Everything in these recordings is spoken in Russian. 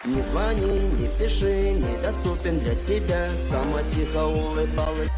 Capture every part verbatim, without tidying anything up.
Не звони, не пиши, недоступен для тебя. Сама тихо улыбалась.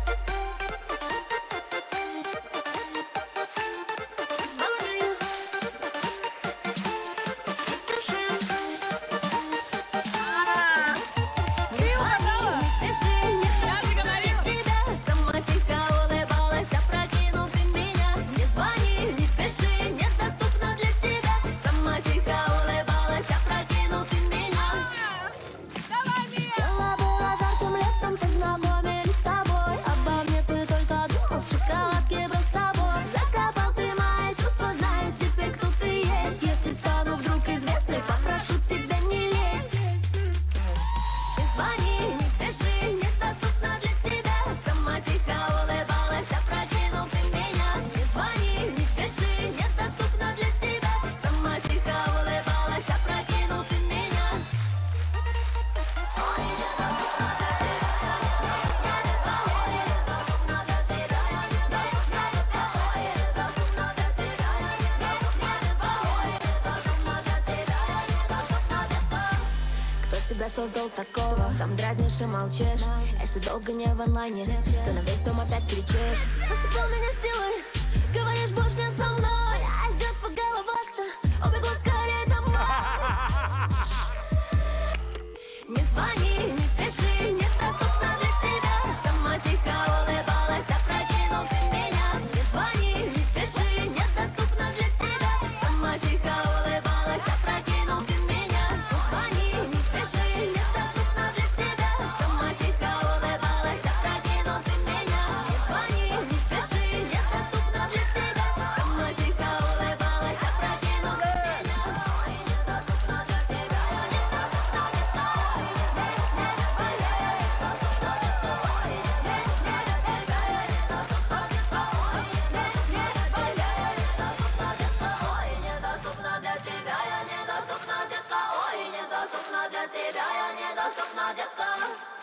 Тебя создал такого, сам дразнишь и молчишь. Если долго не в онлайне, ты на весь дом опять кричишь. Заступил меня силой, говоришь, больше не со мной. А здесь по головasta, убегу скорее домой. Не звони, не пиши, недоступна для тебя. Сама тихо улыбалась, опрокинул ты меня. Не звони, не пиши, недоступна для тебя. Сама тихо улыбалась, опрокинул ты меня. Не звони, не пиши, недоступна для тебя. Сама тихо улыбалась, опрокинул ты меня. Не звони, не пиши, недоступна для тебя. Сама тихо улыбалась, опрокинул ты меня. Ой, недоступна для тебя, я недоступна для тебя. Ой, недоступна для тебя, я недоступна, детка.